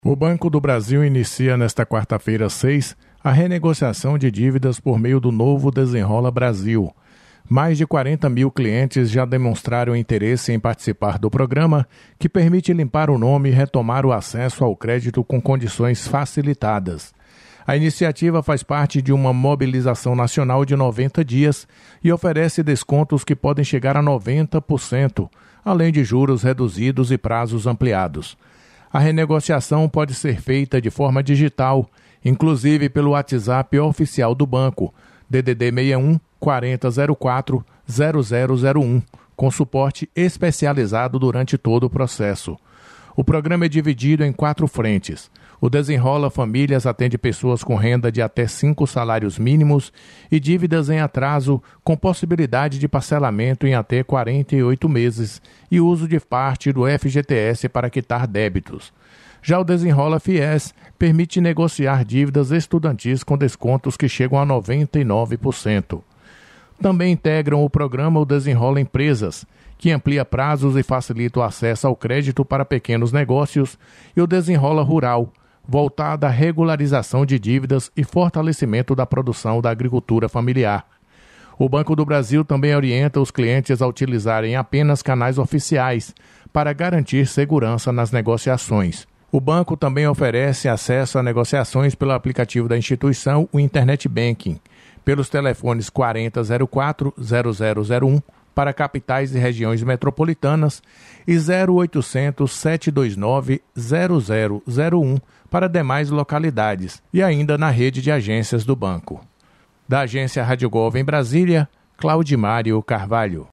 O Banco do Brasil inicia nesta quarta-feira 6 a renegociação de dívidas por meio do novo Desenrola Brasil. Mais de 40 mil clientes já demonstraram interesse em participar do programa, que permite limpar o nome e retomar o acesso ao crédito com condições facilitadas. A iniciativa faz parte de uma mobilização nacional de 90 dias e oferece descontos que podem chegar a 90%, além de juros reduzidos e prazos ampliados. A renegociação pode ser feita de forma digital, inclusive pelo WhatsApp oficial do banco, DDD 61 4004 0001, com suporte especializado durante todo o processo. O programa é dividido em 4 frentes. O Desenrola Famílias atende pessoas com renda de até 5 salários mínimos e dívidas em atraso, com possibilidade de parcelamento em até 48 meses e uso de parte do FGTS para quitar débitos. Já o Desenrola FIES permite negociar dívidas estudantis com descontos que chegam a 99%. Também integram o programa o Desenrola Empresas, que amplia prazos e facilita o acesso ao crédito para pequenos negócios, e o Desenrola Rural, voltada à regularização de dívidas e fortalecimento da produção da agricultura familiar. O Banco do Brasil também orienta os clientes a utilizarem apenas canais oficiais para garantir segurança nas negociações. O banco também oferece acesso a negociações pelo aplicativo da instituição, o Internet Banking, pelos telefones 4004-0001 para capitais e regiões metropolitanas e 0800 729 0001 para demais localidades e ainda na rede de agências do banco. Da agência Rádio Gov em Brasília, Claudimário Carvalho.